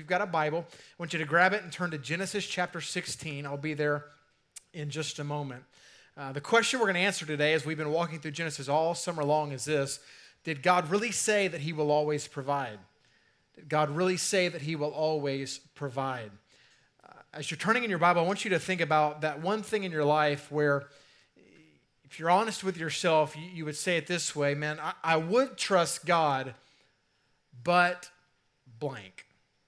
you've got a Bible, I want you to grab it and turn to Genesis chapter 16. I'll be there in just a moment. The question we're going to answer today, as we've been walking through Genesis all summer long, is this: did God really say that he will always provide? Did God really say that he will always provide? As you're turning in your Bible, I want you to think about that one thing in your life where, if you're honest with yourself, you would say it this way: man, I would trust God, but blank.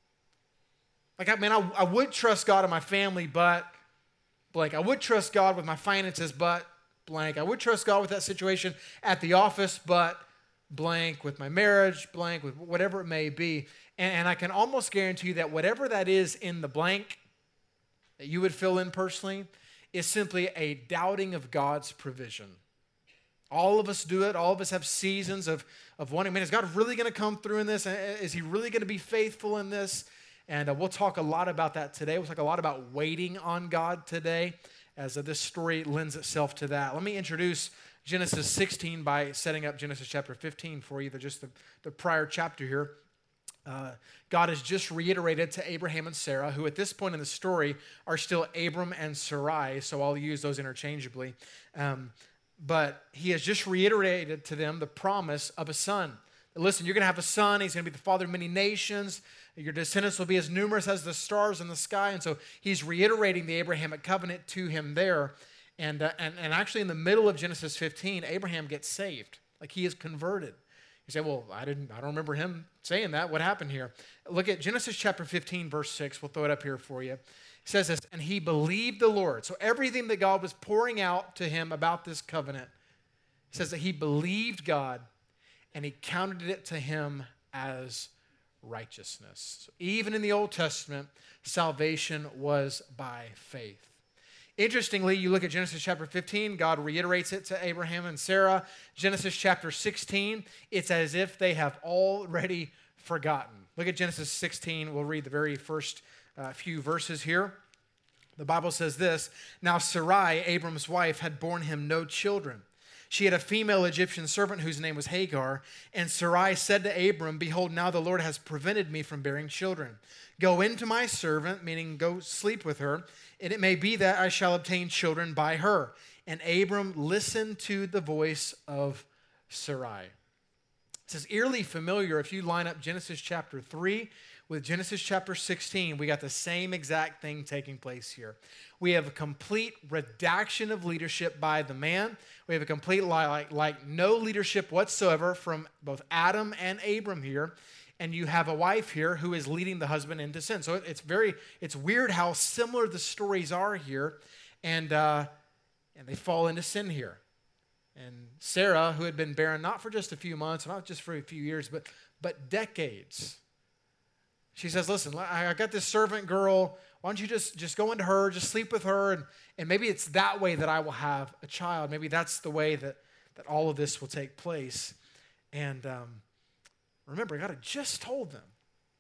I would trust God in my family, but blank. I would trust God with my finances, but blank. I would trust God with that situation at the office, but blank. With my marriage, blank. With whatever it may be. And I can almost guarantee you that whatever that is in the blank that you would fill in personally is simply a doubting of God's provision. All of us do it. All of us have seasons of wondering, man, is God really going to come through in this? Is he really going to be faithful in this? And we'll talk a lot about that today. We'll talk a lot about waiting on God today, as this story lends itself to that. Let me introduce Genesis 16 by setting up Genesis chapter 15 for you, just the prior chapter here. God has just reiterated to Abraham and Sarah, who at this point in the story are still Abram and Sarai, so I'll use those interchangeably. But he has just reiterated to them the promise of a son. Listen, you're going to have a son. He's going to be the father of many nations. Your descendants will be as numerous as the stars in the sky. And so he's reiterating the Abrahamic covenant to him there. And actually in the middle of Genesis 15, Abraham gets saved. Like, he is converted. You say, well, I don't remember him saying that. What happened here? Look at Genesis chapter 15, verse 6. We'll throw it up here for you. It says this: and he believed the Lord. So everything that God was pouring out to him about this covenant, it says that he believed God, and he counted it to him as righteousness. So even in the Old Testament, salvation was by faith. Interestingly, you look at Genesis chapter 15, God reiterates it to Abraham and Sarah. Genesis chapter 16, it's as if they have already forgotten. Look at Genesis 16. We'll read the very first few verses here. The Bible says this: now Sarai, Abram's wife, had borne him no children. She had a female Egyptian servant whose name was Hagar. And Sarai said to Abram, behold, now the Lord has prevented me from bearing children. Go into my servant, meaning go sleep with her, and it may be that I shall obtain children by her. And Abram listened to the voice of Sarai. This is eerily familiar. If you line up Genesis chapter 3 with Genesis chapter 16, we got the same exact thing taking place here. We have a complete redaction of leadership by the man. We have a complete like no leadership whatsoever from both Adam and Abram here. And you have a wife here who is leading the husband into sin. So it's weird how similar the stories are here. And they fall into sin here. And Sarah, who had been barren not for just a few months, not just for a few years, but decades, she says, listen, I got this servant girl. Why don't you just go into her, just sleep with her, and maybe it's that way that I will have a child. Maybe that's the way that all of this will take place. And remember, God had just told them.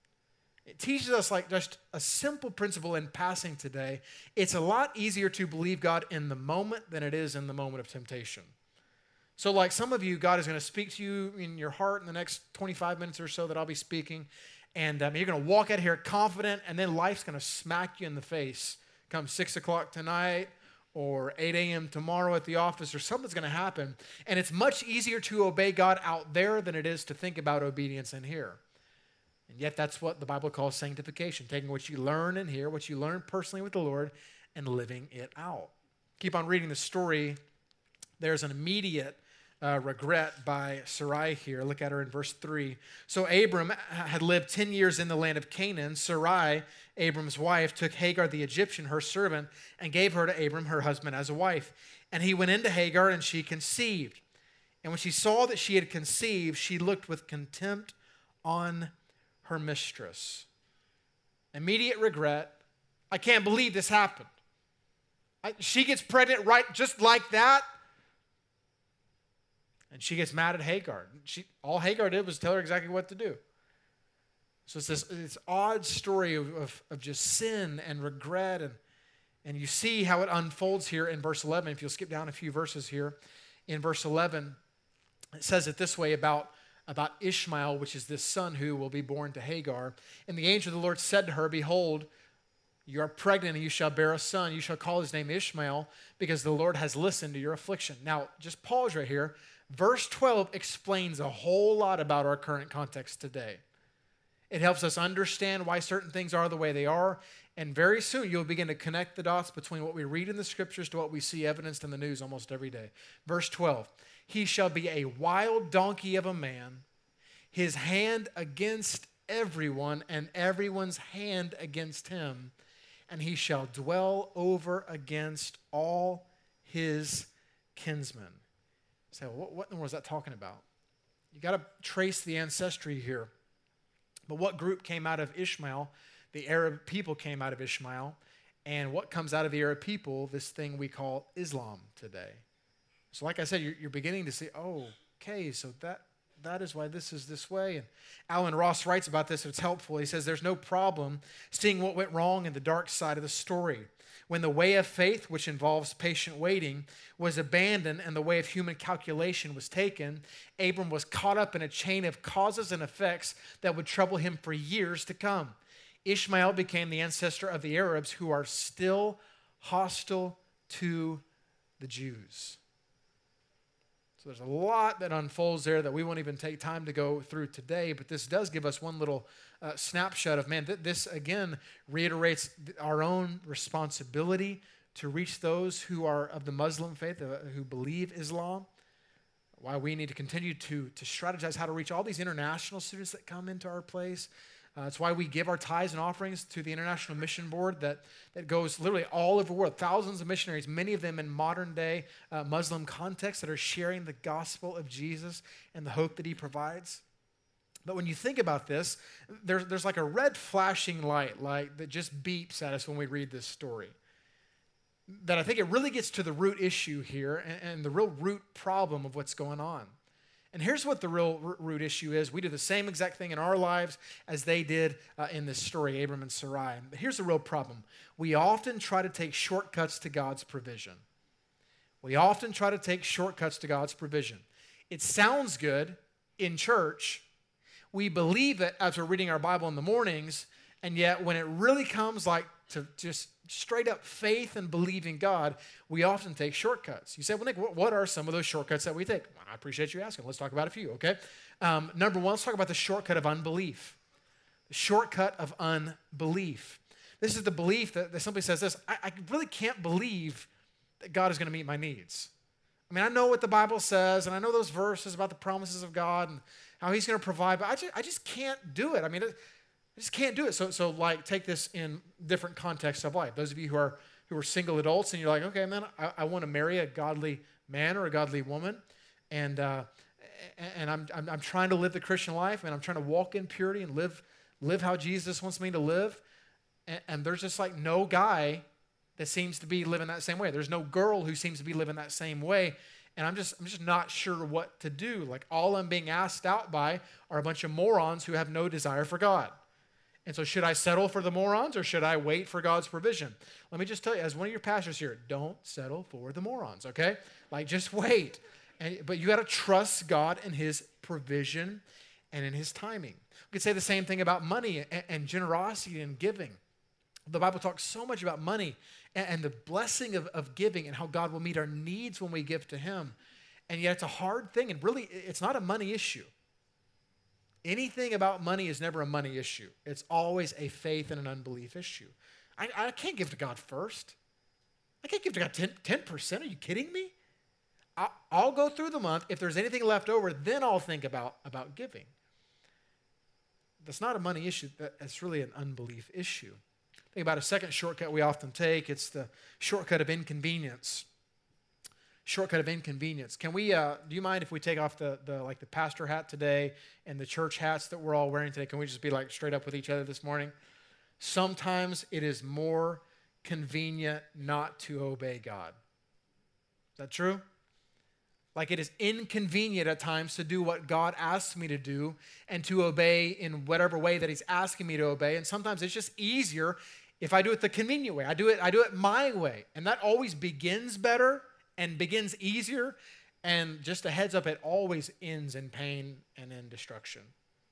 It teaches us like just a simple principle in passing today. It's a lot easier to believe God in the moment than it is in the moment of temptation. So like some of you, God is going to speak to you in your heart in the next 25 minutes or so that I'll be speaking. And you're going to walk out here confident, and then life's going to smack you in the face. Come 6 o'clock tonight or 8 a.m. tomorrow at the office, or something's going to happen. And it's much easier to obey God out there than it is to think about obedience in here. And yet that's what the Bible calls sanctification, taking what you learn in here, what you learn personally with the Lord, and living it out. Keep on reading the story. There's an immediate regret by Sarai here. Look at her in verse 3. So Abram had lived 10 years in the land of Canaan. Sarai, Abram's wife, took Hagar the Egyptian, her servant, and gave her to Abram, her husband, as a wife. And he went into Hagar, and she conceived. And when she saw that she had conceived, she looked with contempt on her mistress. Immediate regret. I can't believe this happened. She gets pregnant right just like that. And she gets mad at Hagar. All Hagar did was tell her exactly what to do. So it's this odd story of just sin and regret. And you see how it unfolds here in verse 11. If you'll skip down a few verses here. In verse 11, it says it this way about about Ishmael, which is this son who will be born to Hagar. And the angel of the Lord said to her, behold, you are pregnant and you shall bear a son. You shall call his name Ishmael because the Lord has listened to your affliction. Now, just pause right here. Verse 12 explains a whole lot about our current context today. It helps us understand why certain things are the way they are. And very soon you'll begin to connect the dots between what we read in the scriptures to what we see evidenced in the news almost every day. Verse 12, he shall be a wild donkey of a man, his hand against everyone, and everyone's hand against him, and he shall dwell over against all his kinsmen. So what in the world is that talking about? You got to trace the ancestry here. But what group came out of Ishmael? The Arab people came out of Ishmael. And what comes out of the Arab people? This thing we call Islam today. So like I said, you're beginning to see, oh, okay, so that is why this is this way. And Alan Ross writes about this, and it's helpful. He says, there's no problem seeing what went wrong in the dark side of the story. When the way of faith, which involves patient waiting, was abandoned and the way of human calculation was taken, Abram was caught up in a chain of causes and effects that would trouble him for years to come. Ishmael became the ancestor of the Arabs who are still hostile to the Jews. So there's a lot that unfolds there that we won't even take time to go through today, but this does give us one little snapshot of, man, this again reiterates our own responsibility to reach those who are of the Muslim faith, who believe Islam, why we need to continue to strategize how to reach all these international students that come into our place. It's why we give our tithes and offerings to the International Mission Board that goes literally all over the world. Thousands of missionaries, many of them in modern day Muslim context, that are sharing the gospel of Jesus and the hope that he provides. But when you think about this, there's like a red flashing light that just beeps at us when we read this story. That I think it really gets to the root issue here and the real root problem of what's going on. And here's what the real root issue is. We do the same exact thing in our lives as they did in this story, Abram and Sarai. But here's the real problem. We often try to take shortcuts to God's provision. We often try to take shortcuts to God's provision. It sounds good in church. We believe it as we're reading our Bible in the mornings, and yet when it really comes like to just straight up faith and believing God, we often take shortcuts. You say, well, Nick, what are some of those shortcuts that we take? Well, I appreciate you asking. Let's talk about a few, okay? Number one, let's talk about the shortcut of unbelief. The shortcut of unbelief. This is the belief that somebody says this, I really can't believe that God is going to meet my needs. I mean, I know what the Bible says, and I know those verses about the promises of God and how he's going to provide, but I just can't do it. I mean, I just can't do it. So like, take this in different contexts of life. Those of you who are single adults and you're like, okay, man, I want to marry a godly man or a godly woman, and I'm trying to live the Christian life, and I'm trying to walk in purity and live how Jesus wants me to live. And there's just like no guy that seems to be living that same way. There's no girl who seems to be living that same way. And I'm just not sure what to do. Like, all I'm being asked out by are a bunch of morons who have no desire for God. And so should I settle for the morons, or should I wait for God's provision? Let me just tell you, as one of your pastors here, don't settle for the morons, okay? Like, just wait. But you got to trust God and his provision and in his timing. We could say the same thing about money and generosity and giving. The Bible talks so much about money and the blessing of giving and how God will meet our needs when we give to him. And yet it's a hard thing, and really it's not a money issue. Anything about money is never a money issue. It's always a faith and an unbelief issue. I can't give to God first. I can't give to God 10%. Are you kidding me? I'll go through the month. If there's anything left over, then I'll think about giving. That's not a money issue. That's really an unbelief issue. Think about a second shortcut we often take. It's the shortcut of inconvenience. Shortcut of inconvenience. Can we, do you mind if we take off the pastor hat today and the church hats that we're all wearing today? Can we just be like straight up with each other this morning? Sometimes it is more convenient not to obey God. Is that true? Like, it is inconvenient at times to do what God asks me to do and to obey in whatever way that he's asking me to obey. And sometimes it's just easier if I do it the convenient way. I do it my way. And that always begins better and begins easier. And just a heads up, it always ends in pain and in destruction.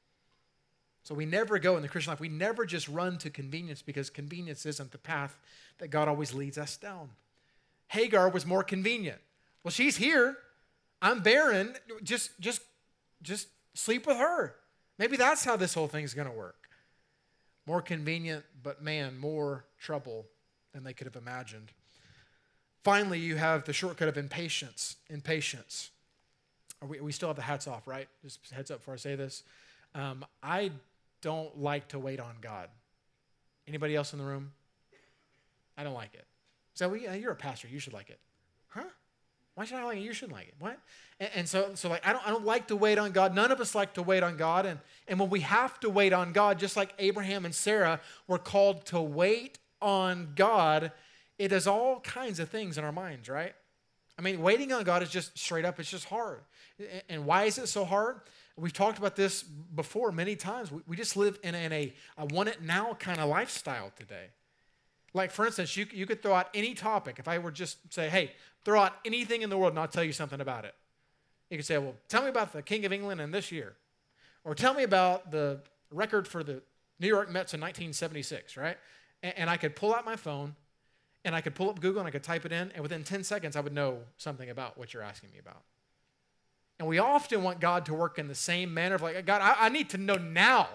So we never go in the Christian life, we never just run to convenience because convenience isn't the path that God always leads us down. Hagar was more convenient. Well, she's here. I'm barren. Just sleep with her. Maybe that's how this whole thing's going to work. More convenient, but man, more trouble than they could have imagined. Finally, you have the shortcut of impatience. Impatience. We still have the hats off, right? Just heads up before I say this. I don't like to wait on God. Anybody else in the room? I don't like it. So you're a pastor. You should like it. Huh? Why should I like it? You should like it. What? And so like I don't like to wait on God. None of us like to wait on God. And when we have to wait on God, just like Abraham and Sarah were called to wait on God, it does all kinds of things in our minds, right? I mean, waiting on God is just straight up, it's just hard. And why is it so hard? We've talked about this before many times. We just live in a want it now kind of lifestyle today. Like, for instance, you could throw out any topic. If I were just say, hey, throw out anything in the world and I'll tell you something about it. You could say, well, tell me about the King of England in this year. Or tell me about the record for the New York Mets in 1976, right? And I could pull out my phone and I could pull up Google and I could type it in, and within 10 seconds I would know something about what you're asking me about. And we often want God to work in the same manner of like, God, I need to know now.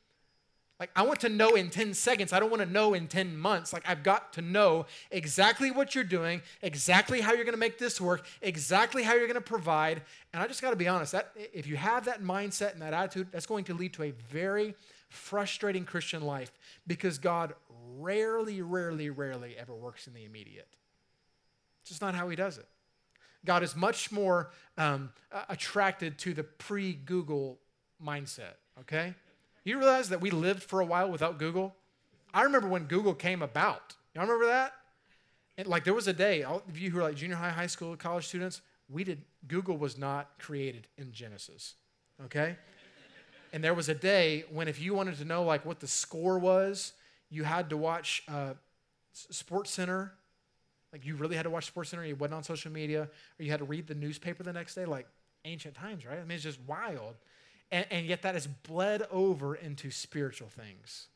Like, I want to know in 10 seconds. I don't want to know in 10 months. Like, I've got to know exactly what you're doing, exactly how you're going to make this work, exactly how you're going to provide. And I just got to be honest, that if you have that mindset and that attitude, that's going to lead to a very frustrating Christian life because God rarely ever works in the immediate. It's just not how he does it. God is much more attracted to the pre-Google mindset, okay? You realize that we lived for a while without Google? I remember when Google came about. Y'all remember that? And like there was a day, all of you who are like junior high, high school, college students, Google was not created in Genesis, okay? And there was a day when if you wanted to know like what the score was, you had to watch SportsCenter. Like you really had to watch SportsCenter. You wasn't on social media, or you had to read the newspaper the next day. Like ancient times, right? I mean, it's just wild. And yet that has bled over into spiritual things.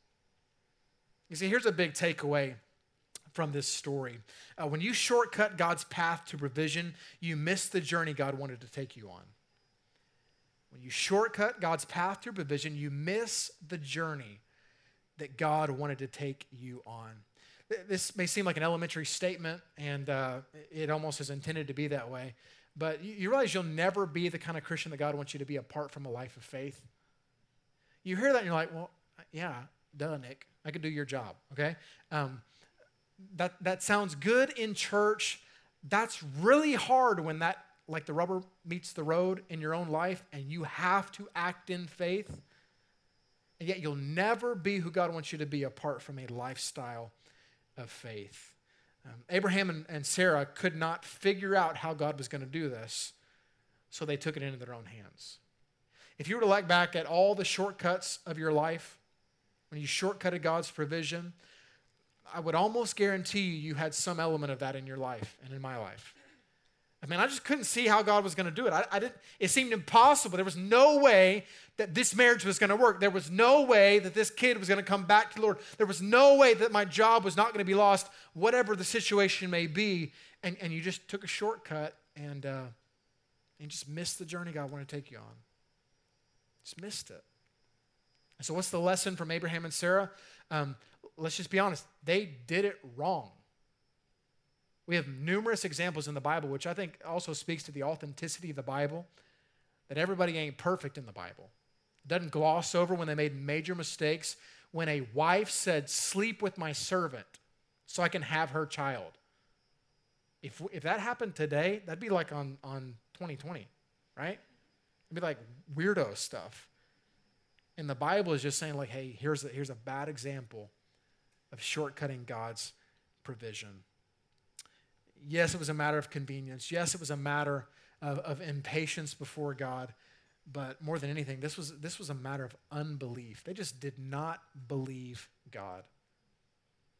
You see, here's a big takeaway from this story. When you shortcut God's path to provision, you miss the journey God wanted to take you on. When you shortcut God's path to provision, you miss the journey that God wanted to take you on. This may seem like an elementary statement, and it almost is intended to be that way. But you realize you'll never be the kind of Christian that God wants you to be apart from a life of faith. You hear that and you're like, well, yeah, duh, Nick. I could do your job, okay? That sounds good in church. That's really hard when that, like the rubber meets the road in your own life and you have to act in faith. And yet you'll never be who God wants you to be apart from a lifestyle of faith. Abraham and Sarah could not figure out how God was going to do this, so they took it into their own hands. If you were to look back at all the shortcuts of your life, when you shortcutted God's provision, I would almost guarantee you had some element of that in your life and in my life. I mean, I just couldn't see how God was going to do it. It seemed impossible. There was no way that this marriage was going to work. There was no way that this kid was going to come back to the Lord. There was no way that my job was not going to be lost, whatever the situation may be. And you just took a shortcut and just missed the journey God wanted to take you on. Just missed it. And so what's the lesson from Abraham and Sarah? Let's just be honest. They did it wrong. We have numerous examples in the Bible, which I think also speaks to the authenticity of the Bible, that everybody ain't perfect in the Bible. It doesn't gloss over when they made major mistakes. When a wife said, sleep with my servant so I can have her child. If that happened today, that'd be like on 2020, right? It'd be like weirdo stuff. And the Bible is just saying like, hey, here's a bad example of shortcutting God's provision. Yes, it was a matter of convenience. Yes, it was a matter of impatience before God. But more than anything, this was a matter of unbelief. They just did not believe God.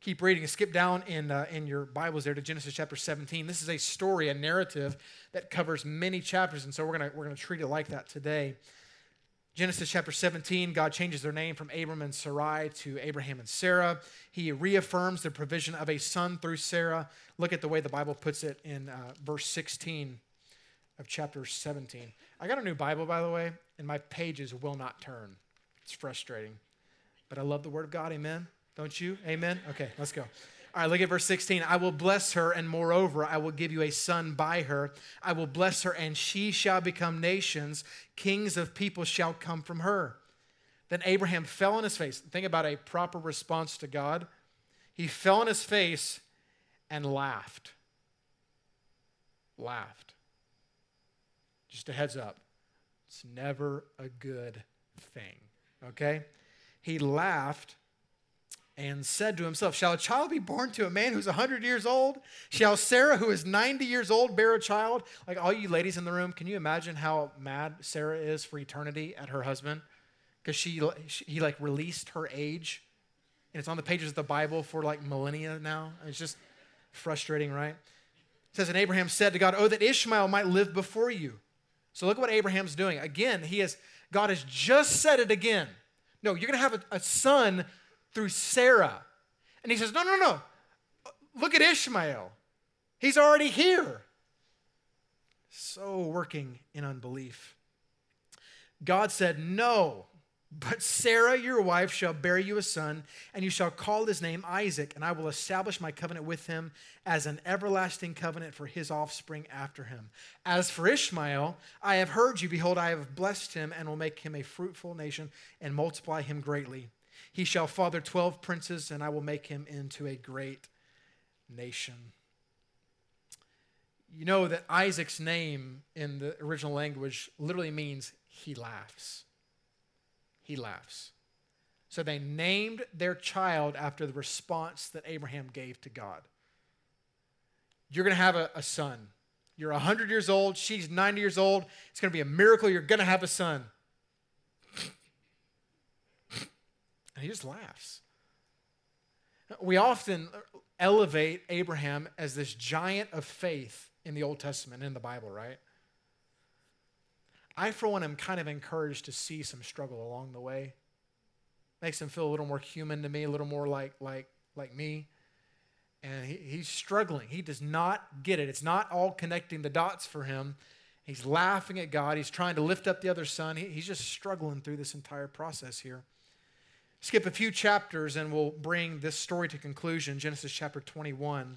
Keep reading. Skip down in your Bibles there to Genesis chapter 17. This is a story, a narrative that covers many chapters, and so we're gonna treat it like that today. Genesis chapter 17, God changes their name from Abram and Sarai to Abraham and Sarah. He reaffirms the provision of a son through Sarah. Look at the way the Bible puts it in verse 16 of chapter 17. I got a new Bible, by the way, and my pages will not turn. It's frustrating. But I love the Word of God, amen? Don't you? Amen? Okay, let's go. All right, look at verse 16. I will bless her, and moreover, I will give you a son by her. I will bless her, and she shall become nations. Kings of people shall come from her. Then Abraham fell on his face. Think about a proper response to God. He fell on his face and laughed. Laughed. Just a heads up. It's never a good thing, okay? He laughed and said to himself, shall a child be born to a man who's 100 years old? Shall Sarah, who is 90 years old, bear a child? Like, all you ladies in the room, can you imagine how mad Sarah is for eternity at her husband? Because he released her age, and it's on the pages of the Bible for like millennia now. It's just frustrating, right? It says, and Abraham said to God, oh, that Ishmael might live before you. So look what Abraham's doing. Again, God has just said it again. No, you're going to have a son through Sarah. And he says, no. Look at Ishmael. He's already here. So working in unbelief. God said, no, but Sarah, your wife, shall bear you a son, and you shall call his name Isaac, and I will establish my covenant with him as an everlasting covenant for his offspring after him. As for Ishmael, I have heard you. Behold, I have blessed him and will make him a fruitful nation and multiply him greatly. He shall father 12 princes, and I will make him into a great nation. You know that Isaac's name in the original language literally means he laughs. He laughs. So they named their child after the response that Abraham gave to God. You're going to have a son. You're 100 years old. She's 90 years old. It's going to be a miracle. You're going to have a son. And he just laughs. We often elevate Abraham as this giant of faith in the Old Testament, in the Bible, right? I, for one, am kind of encouraged to see some struggle along the way. Makes him feel a little more human to me, a little more like me. And he's struggling. He does not get it. It's not all connecting the dots for him. He's laughing at God. He's trying to lift up the other son. He's just struggling through this entire process here. Skip a few chapters and we'll bring this story to conclusion. Genesis chapter 21.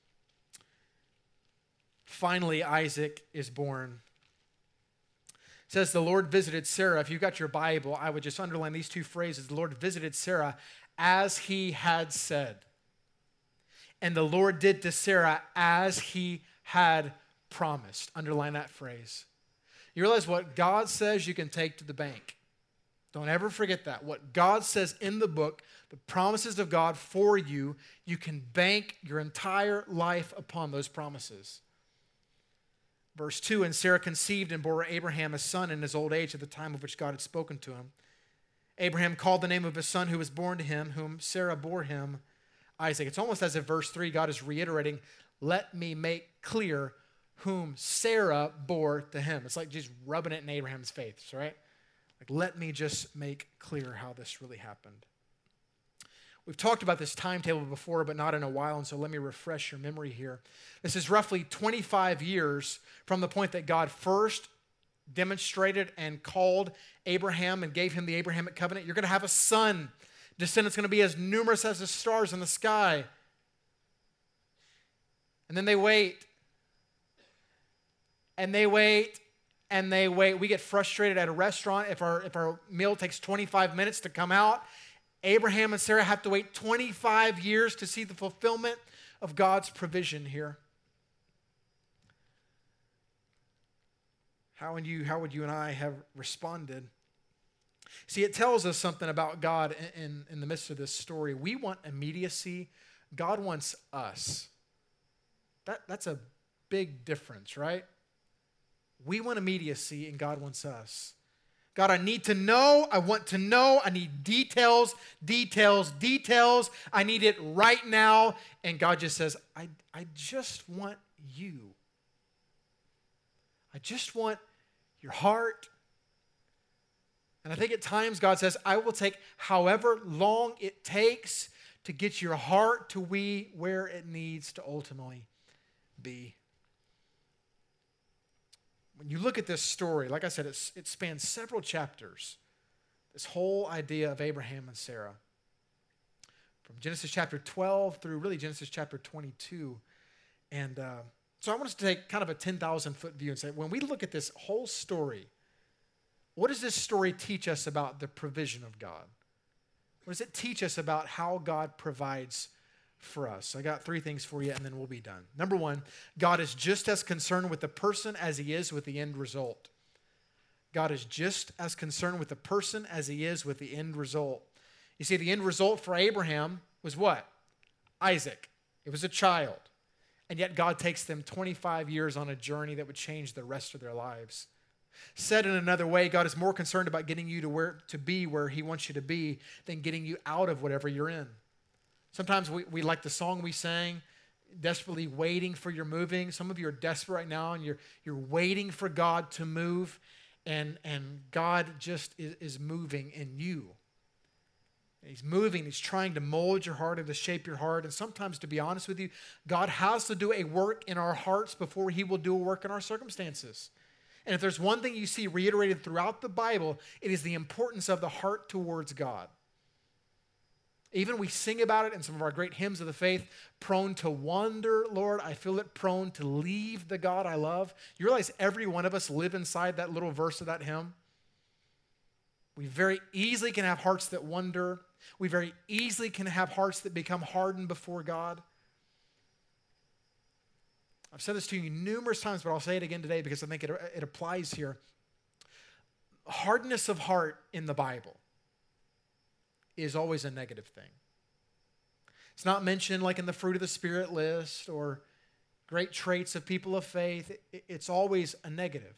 Finally, Isaac is born. It says, the Lord visited Sarah. If you've got your Bible, I would just underline these two phrases. The Lord visited Sarah as he had said. And the Lord did to Sarah as he had promised. Underline that phrase. You realize what God says you can take to the bank. Don't ever forget that. What God says in the book, the promises of God for you, you can bank your entire life upon those promises. Verse 2, and Sarah conceived and bore Abraham a son in his old age at the time of which God had spoken to him. Abraham called the name of his son who was born to him, whom Sarah bore him, Isaac. It's almost as if verse 3, God is reiterating, let me make clear whom Sarah bore to him. It's like just rubbing it in Abraham's face, right? Like, let me just make clear how this really happened. We've talked about this timetable before, but not in a while, and so let me refresh your memory here. This is roughly 25 years from the point that God first demonstrated and called Abraham and gave him the Abrahamic covenant. You're going to have a son. Descendants going to be as numerous as the stars in the sky. And then they wait. And they wait. And they wait. We get frustrated at a restaurant if our meal takes 25 minutes to come out. Abraham and Sarah have to wait 25 years to see the fulfillment of God's provision here. How would you and I have responded? See, it tells us something about God in the midst of this story. We want immediacy. God wants us. That's a big difference, right? We want immediacy and God wants us. God, I need to know. I want to know. I need details, details, details. I need it right now. And God just says, I just want you. I just want your heart. And I think at times God says, I will take however long it takes to get your heart to where it needs to ultimately be. When you look at this story, like I said, it spans several chapters. This whole idea of Abraham and Sarah. From Genesis chapter 12 through really Genesis chapter 22. And so I want us to take kind of a 10,000-foot view and say, when we look at this whole story, what does this story teach us about the provision of God? What does it teach us about how God provides for us? I got 3 things for you, and then we'll be done. Number 1, God is just as concerned with the person as he is with the end result. God is just as concerned with the person as he is with the end result. You see, the end result for Abraham was what? Isaac. It was a child. And yet God takes them 25 years on a journey that would change the rest of their lives. Said in another way, God is more concerned about getting you to be where he wants you to be than getting you out of whatever you're in. Sometimes we like the song we sang, desperately waiting for your moving. Some of you are desperate right now, and you're waiting for God to move, and God just is moving in you. He's moving. He's trying to mold your heart and to shape your heart. And sometimes, to be honest with you, God has to do a work in our hearts before he will do a work in our circumstances. And if there's one thing you see reiterated throughout the Bible, it is the importance of the heart towards God. Even we sing about it in some of our great hymns of the faith, prone to wander, Lord, I feel it, prone to leave the God I love. You realize every one of us live inside that little verse of that hymn? We very easily can have hearts that wander. We very easily can have hearts that become hardened before God. I've said this to you numerous times, but I'll say it again today because I think it applies here. Hardness of heart in the Bible is always a negative thing. It's not mentioned like in the fruit of the Spirit list or great traits of people of faith. It's always a negative.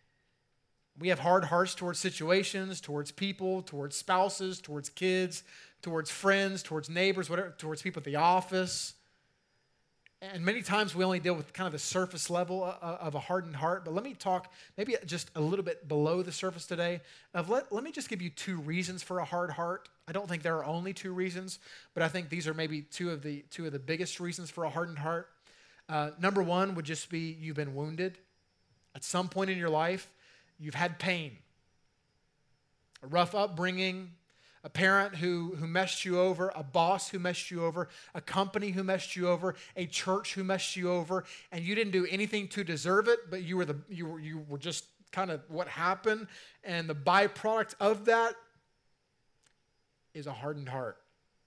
We have hard hearts towards situations, towards people, towards spouses, towards kids, towards friends, towards neighbors, whatever, towards people at the office. And many times we only deal with kind of the surface level of a hardened heart. But let me talk maybe just a little bit below the surface today. Let me just give you 2 reasons for a hard heart. I don't think there are only 2 reasons, but I think these are maybe two of the biggest reasons for a hardened heart. Number 1 would just be you've been wounded. At some point in your life, you've had pain, a rough upbringing, a parent who messed you over, a boss who messed you over, a company who messed you over, a church who messed you over, and you didn't do anything to deserve it, but you were just kind of what happened, and the byproduct of that is a hardened heart.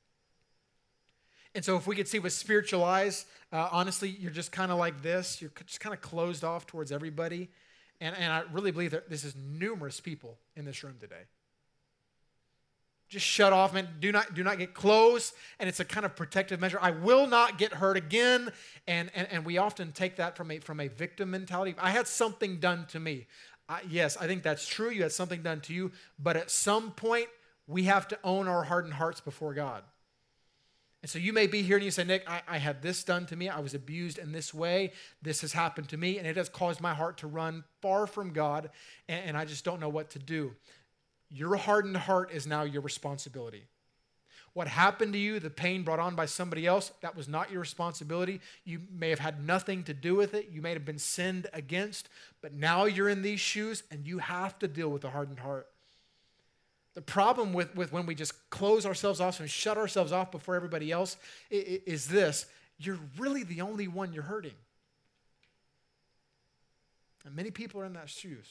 And so if we could see with spiritual eyes, honestly, you're just kind of like this. You're just kind of closed off towards everybody. And I really believe that this is numerous people in this room today. Just shut off, man. Do not get close. And it's a kind of protective measure. I will not get hurt again. And we often take that from a victim mentality. I had something done to me. Yes, I think that's true. You had something done to you. But at some point, we have to own our hardened hearts before God. And so you may be here and you say, Nick, I had this done to me. I was abused in this way. This has happened to me, and it has caused my heart to run far from God, and I just don't know what to do. Your hardened heart is now your responsibility. What happened to you, the pain brought on by somebody else, that was not your responsibility. You may have had nothing to do with it. You may have been sinned against, but now you're in these shoes, and you have to deal with a hardened heart. The problem with when we just close ourselves off and shut ourselves off before everybody else is this: you're really the only one you're hurting. And many people are in those shoes.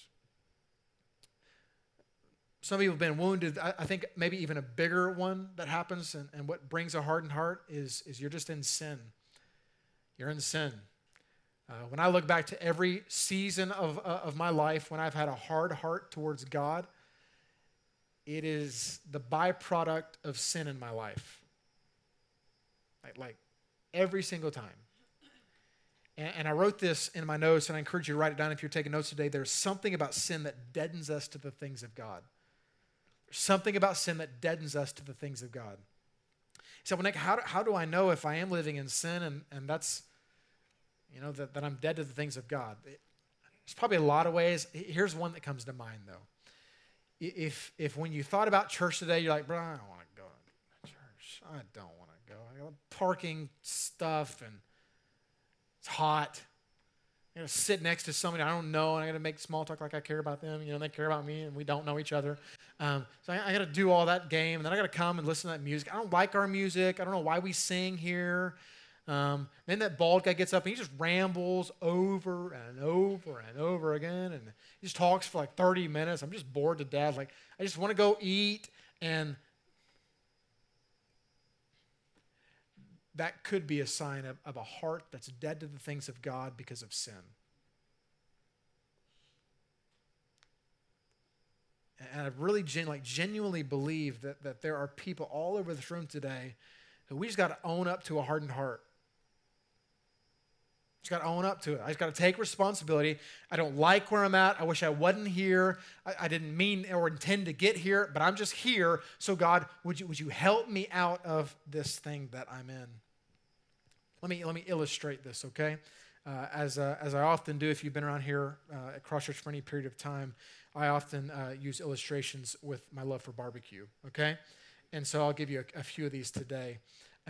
Some people have been wounded. I think maybe even a bigger one that happens and what brings a hardened heart is you're just in sin. You're in sin. When I look back to every season of my life when I've had a hard heart towards God, it is the byproduct of sin in my life. Like every single time. And I wrote this in my notes, and I encourage you to write it down if you're taking notes today. There's something about sin that deadens us to the things of God. There's something about sin that deadens us to the things of God. So, well, Nick, how do I know if I am living in sin and that's, that I'm dead to the things of God? There's probably a lot of ways. Here's one that comes to mind, though. If when you thought about church today, you're like, bro, I don't want to go to church. I don't want to go. I got parking stuff, and it's hot. I got to sit next to somebody I don't know, and I got to make small talk like I care about them. They care about me, and we don't know each other. So I got to do all that game, and then I got to come and listen to that music. I don't like our music. I don't know why we sing here. Then that bald guy gets up, and he just rambles over and over and over again, and he just talks for like 30 minutes. I'm just bored to death. Like, I just want to go eat, and that could be a sign of a heart that's dead to the things of God because of sin. And I really genuinely believe that there are people all over this room today who we just got to own up to a hardened heart. Just got to own up to it. I just got to take responsibility. I don't like where I'm at. I wish I wasn't here. I didn't mean or intend to get here, but I'm just here. So God, would you help me out of this thing that I'm in? Let me illustrate this, okay? As I often do, if you've been around here at Cross Church for any period of time, I often use illustrations with my love for barbecue, okay? And so I'll give you a few of these today.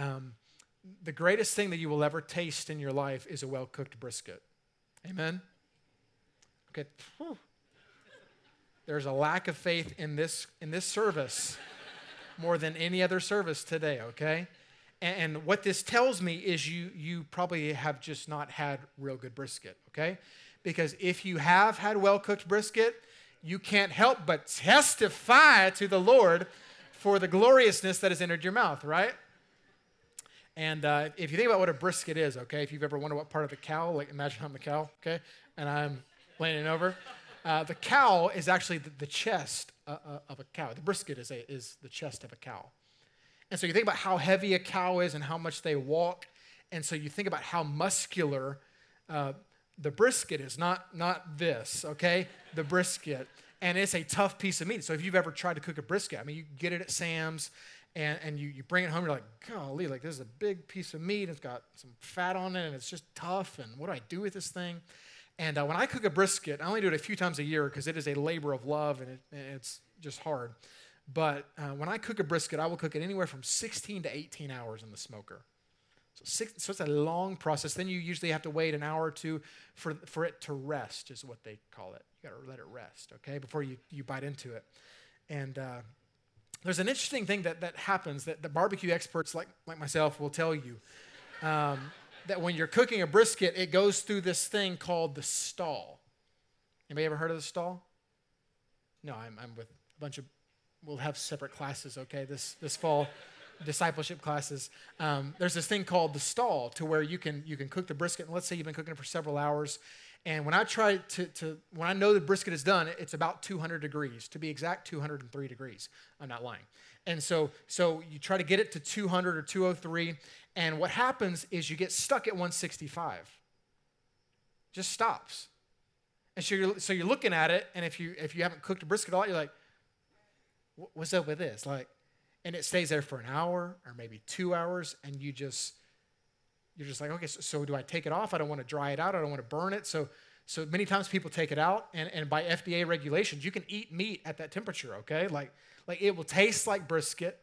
The greatest thing that you will ever taste in your life is a well-cooked brisket. Amen? Okay. Whew. There's a lack of faith in this service more than any other service today, okay? And what this tells me is you probably have just not had real good brisket, okay? Because if you have had well-cooked brisket, you can't help but testify to the Lord for the gloriousness that has entered your mouth, right? And if you think about what a brisket is, okay, if you've ever wondered what part of the cow, like imagine I'm the cow, okay, and I'm leaning over. The cow is actually the chest of a cow. The brisket is the chest of a cow. And so you think about how heavy a cow is and how much they walk. And so you think about how muscular the brisket is, not this, okay? The brisket. And it's a tough piece of meat. So if you've ever tried to cook a brisket, I mean, you get it at Sam's and you bring it home, you're like, golly, like this is a big piece of meat. It's got some fat on it and it's just tough. And what do I do with this thing? And when I cook a brisket, I only do it a few times a year because it is a labor of love and it's just hard. But when I cook a brisket, I will cook it anywhere from 16 to 18 hours in the smoker. So it's a long process. Then you usually have to wait an hour or two for it to rest, is what they call it. You got to let it rest, okay, before you bite into it. And there's an interesting thing that happens that the barbecue experts like myself will tell you, that when you're cooking a brisket, it goes through this thing called the stall. Anybody ever heard of the stall? No, I'm with a bunch of. We'll have separate classes, okay, this fall, discipleship classes. There's this thing called the stall to where you can cook the brisket. And let's say you've been cooking it for several hours. And when I try when I know the brisket is done, it's about 200 degrees. To be exact, 203 degrees. I'm not lying. And so you try to get it to 200 or 203. And what happens is you get stuck at 165. Just stops. And so you're looking at it, and if you haven't cooked a brisket at all, you're like, what's up with this? And it stays there for an hour or maybe 2 hours, and you're just like, okay, so do I take it off? I don't want to dry it out. I don't want to burn it. So many times people take it out, and by FDA regulations, you can eat meat at that temperature, okay? Like it will taste like brisket,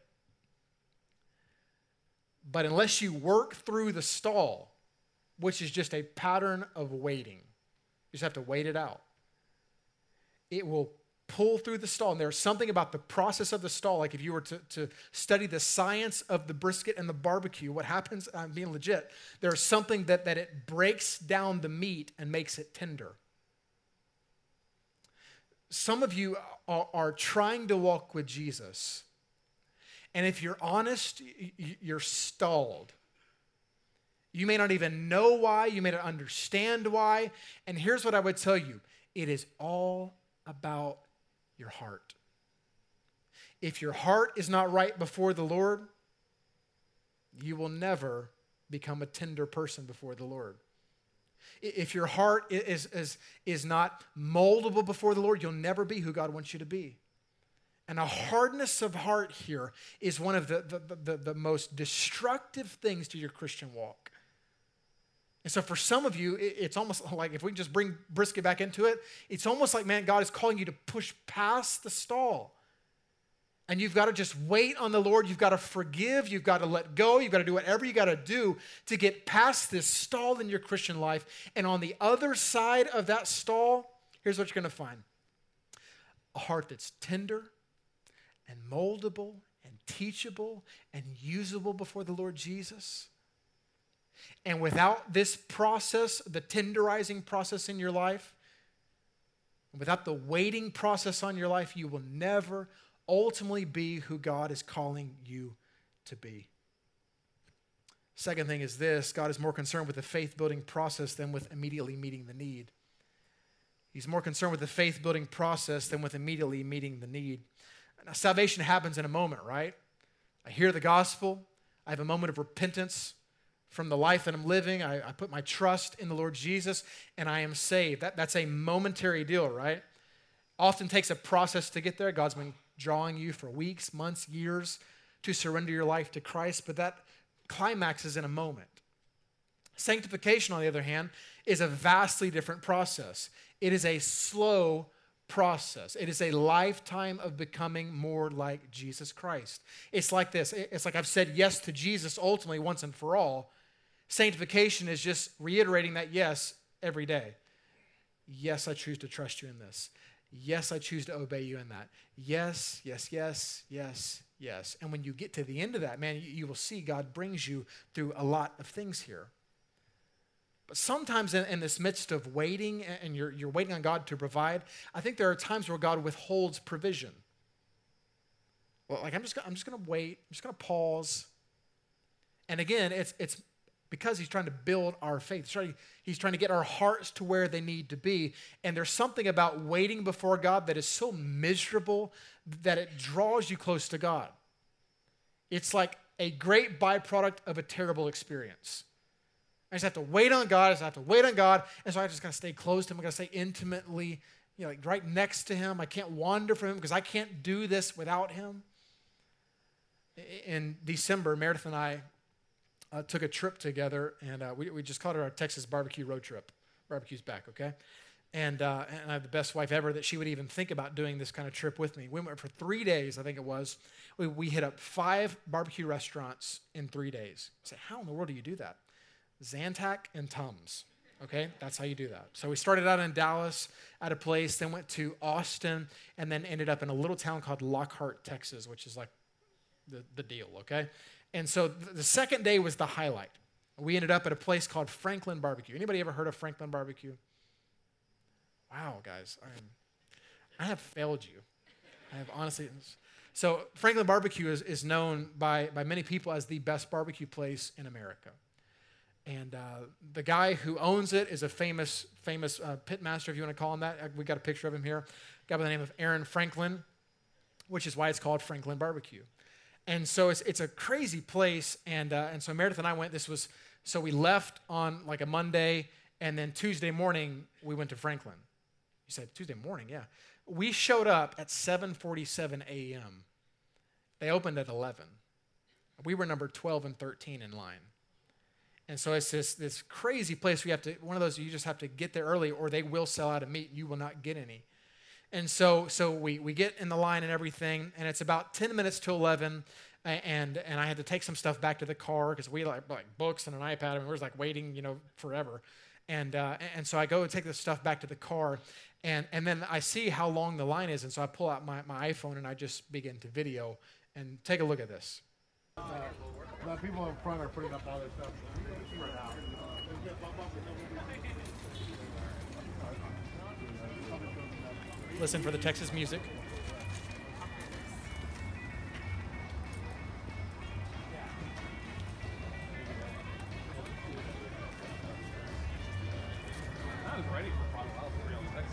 but unless you work through the stall, which is just a pattern of waiting, you just have to wait it out. It will pull through the stall. And there's something about the process of the stall, like if you were to study the science of the brisket and the barbecue, what happens, I'm being legit, there's something that it breaks down the meat and makes it tender. Some of you are trying to walk with Jesus, and if you're honest, you're stalled. You may not even know why, you may not understand why, and here's what I would tell you. It is all about your heart. If your heart is not right before the Lord, you will never become a tender person before the Lord. If your heart is not moldable before the Lord, you'll never be who God wants you to be. And a hardness of heart here is one of the most destructive things to your Christian walk. And so for some of you, it's almost like, if we can just bring Brisket back into it, it's almost like, man, God is calling you to push past the stall. And you've got to just wait on the Lord. You've got to forgive. You've got to let go. You've got to do whatever you got to do to get past this stall in your Christian life. And on the other side of that stall, here's what you're going to find. A heart that's tender and moldable and teachable and usable before the Lord Jesus. And without this process, the tenderizing process in your life, without the waiting process on your life, you will never ultimately be who God is calling you to be. Second thing is this: God is more concerned with the faith-building process than with immediately meeting the need. He's more concerned with the faith-building process than with immediately meeting the need. Now, salvation happens in a moment, right? I hear the gospel. I have a moment of repentance from the life that I'm living. I put my trust in the Lord Jesus, and I am saved. That's a momentary deal, right? Often takes a process to get there. God's been drawing you for weeks, months, years to surrender your life to Christ, but that climaxes in a moment. Sanctification, on the other hand, is a vastly different process. It is a slow process. It is a lifetime of becoming more like Jesus Christ. It's like this. It's like I've said yes to Jesus ultimately once and for all. Sanctification is just reiterating that yes every day. Yes, I choose to trust you in this. Yes, I choose to obey you in that. Yes, yes, yes, yes, yes. And when you get to the end of that, man, you will see God brings you through a lot of things here. But sometimes in this midst of waiting, and you're waiting on God to provide, I think there are times where God withholds provision. Well, like I'm just going to wait. I'm just going to pause. And again, it's because he's trying to build our faith. He's trying to get our hearts to where they need to be. And there's something about waiting before God that is so miserable that it draws you close to God. It's like a great byproduct of a terrible experience. I just have to wait on God. And so I just got to stay close to him. I got to stay intimately, like right next to him. I can't wander from him because I can't do this without him. In December, Meredith and I took a trip together, and we just called it our Texas barbecue road trip. Barbecue's back, okay? And I have the best wife ever that she would even think about doing this kind of trip with me. We went for 3 days, I think it was. We hit up 5 barbecue restaurants in 3 days. I said, how in the world do you do that? Zantac and Tums, okay? That's how you do that. So we started out in Dallas at a place, then went to Austin, and then ended up in a little town called Lockhart, Texas, which is like the deal, okay? And so the second day was the highlight. We ended up at a place called Franklin Barbecue. Anybody ever heard of Franklin Barbecue? Wow, guys, I have failed you. I have honestly. So Franklin Barbecue is known by many people as the best barbecue place in America. And the guy who owns it is a famous pit master, if you want to call him that. We got a picture of him here. A guy by the name of Aaron Franklin, which is why it's called Franklin Barbecue. And so it's a crazy place. And so Meredith and I went. So we left on like a Monday, and then Tuesday morning we went to Franklin. You said Tuesday morning, yeah. We showed up at 7:47 a.m. They opened at 11. We were number 12 and 13 in line. And so it's this crazy place where one of those, you just have to get there early or they will sell out of meat. You will not get any. And so we get in the line and everything, and it's about 10 minutes to 11, and I had to take some stuff back to the car because we like books and an iPad, and we were like waiting, forever. And so I go and take this stuff back to the car, and then I see how long the line is, and so I pull out my iPhone and I just begin to video, and take a look at this. The people in front are putting up all their stuff. Listen for the Texas music. I was ready for quite a while for real Texas.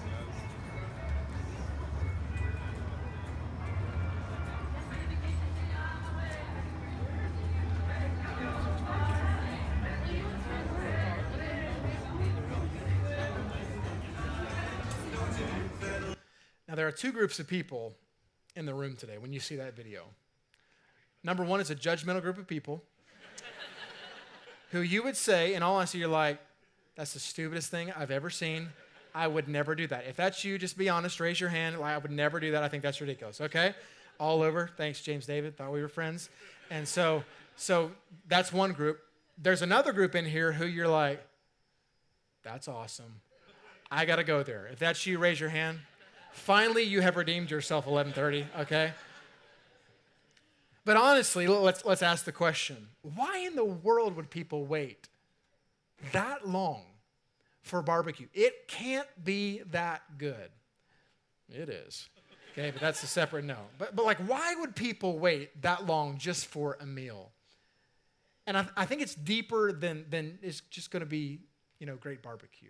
Now, there are two groups of people in the room today when you see that video. Number one is a judgmental group of people who you would say, in all honesty, you're like, that's the stupidest thing I've ever seen. I would never do that. If that's you, just be honest, raise your hand. Like, I would never do that. I think that's ridiculous, okay? All over. Thanks, James David. Thought we were friends. And so that's one group. There's another group in here who you're like, that's awesome. I got to go there. If that's you, raise your hand. Finally, you have redeemed yourself, 11:30, okay? But honestly, let's ask the question, why in the world would people wait that long for barbecue? It can't be that good. It is. Okay, but that's a separate no. But like, why would people wait that long just for a meal? And I think it's deeper than it's just going to be, great barbecue.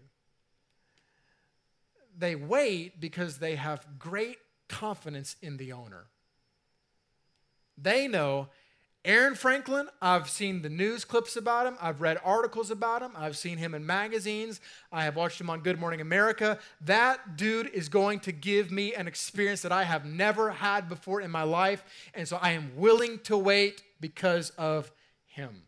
They wait because they have great confidence in the owner. They know Aaron Franklin, I've seen the news clips about him. I've read articles about him. I've seen him in magazines. I have watched him on Good Morning America. That dude is going to give me an experience that I have never had before in my life. And so I am willing to wait because of him.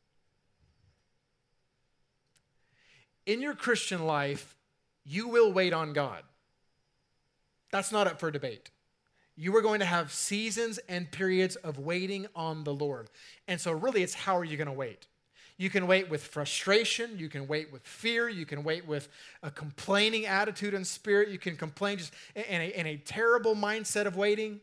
In your Christian life, you will wait on God. That's not up for debate. You are going to have seasons and periods of waiting on the Lord. And so really, it's how are you going to wait? You can wait with frustration. You can wait with fear. You can wait with a complaining attitude and spirit. You can complain just in a terrible mindset of waiting.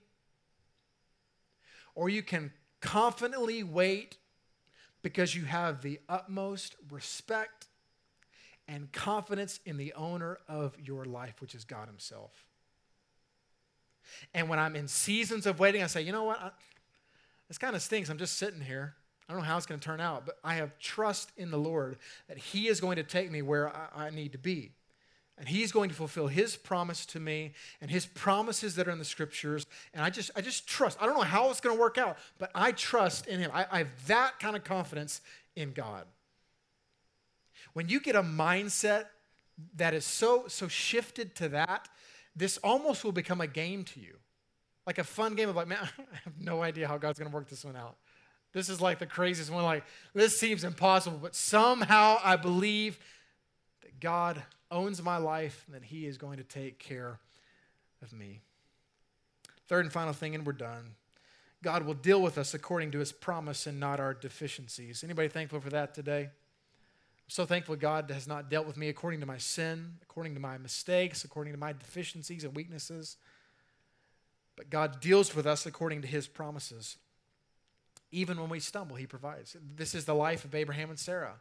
Or you can confidently wait because you have the utmost respect and confidence in the owner of your life, which is God himself. And when I'm in seasons of waiting, I say, you know what? This kind of stinks. I'm just sitting here. I don't know how it's going to turn out, but I have trust in the Lord that he is going to take me where I need to be. And he's going to fulfill his promise to me and his promises that are in the scriptures. And I just trust. I don't know how it's going to work out, but I trust in him. I have that kind of confidence in God. When you get a mindset that is so shifted to that, this almost will become a game to you. Like a fun game of like, man, I have no idea how God's going to work this one out. This is like the craziest one. Like, this seems impossible, but somehow I believe that God owns my life and that he is going to take care of me. Third and final thing, and we're done. God will deal with us according to his promise and not our deficiencies. Anybody thankful for that today? So thankful God has not dealt with me according to my sin, according to my mistakes, according to my deficiencies and weaknesses. But God deals with us according to his promises. Even when we stumble, he provides. This is the life of Abraham and Sarah.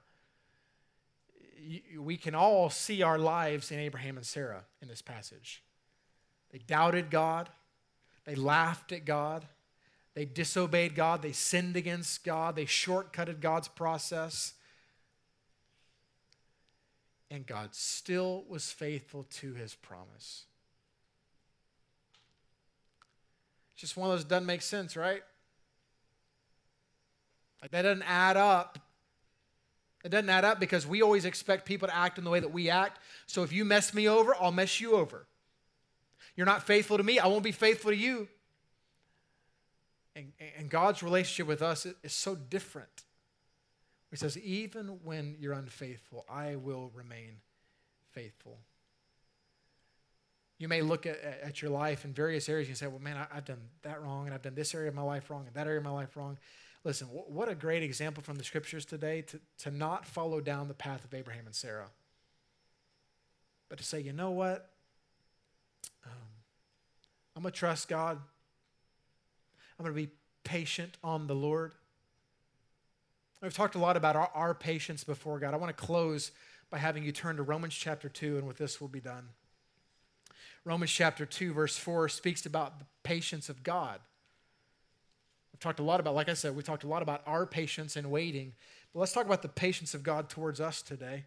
We can all see our lives in Abraham and Sarah in this passage. They doubted God. They laughed at God. They disobeyed God. They sinned against God. They shortcutted God's process. And God still was faithful to his promise. It's just one of those doesn't make sense, right? Like that doesn't add up. It doesn't add up because we always expect people to act in the way that we act. So if you mess me over, I'll mess you over. You're not faithful to me, I won't be faithful to you. And God's relationship with us is so different. He says, even when you're unfaithful, I will remain faithful. You may look at your life in various areas and say, well, man, I've done that wrong, and I've done this area of my life wrong, and that area of my life wrong. Listen, what a great example from the scriptures today to not follow down the path of Abraham and Sarah, but to say, you know what? I'm going to trust God. I'm going to be patient on the Lord. We've talked a lot about our patience before God. I want to close by having you turn to Romans chapter 2, and with this we'll be done. Romans chapter 2, verse 4 speaks about the patience of God. We've talked a lot about, like I said, we talked a lot about our patience and waiting. But let's talk about the patience of God towards us today.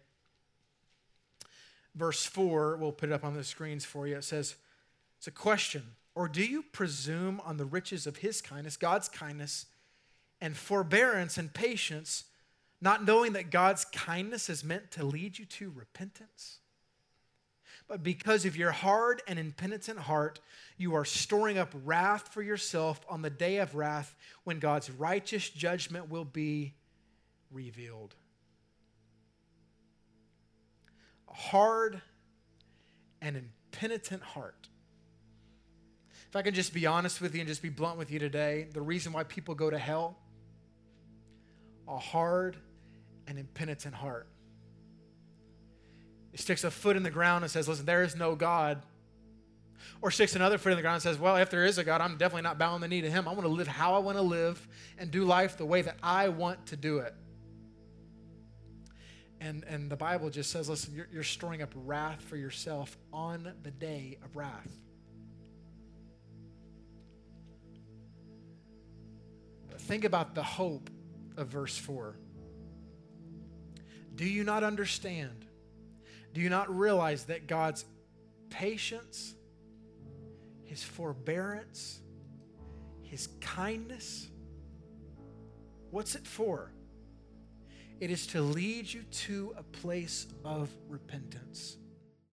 Verse 4, we'll put it up on the screens for you. It says, it's a question. Or do you presume on the riches of his kindness, God's kindness, and forbearance and patience, not knowing that God's kindness is meant to lead you to repentance? But because of your hard and impenitent heart, you are storing up wrath for yourself on the day of wrath when God's righteous judgment will be revealed. A hard and impenitent heart. If I can just be honest with you and just be blunt with you today, the reason why people go to hell, a hard and impenitent heart. It sticks a foot in the ground and says, listen, there is no God. Or sticks another foot in the ground and says, well, if there is a God, I'm definitely not bowing the knee to him. I want to live how I want to live and do life the way that I want to do it. And the Bible just says, listen, you're storing up wrath for yourself on the day of wrath. But think about the hope of verse 4. Do you not understand? Do you not realize that God's patience, his forbearance, his kindness, what's it for? It is to lead you to a place of repentance.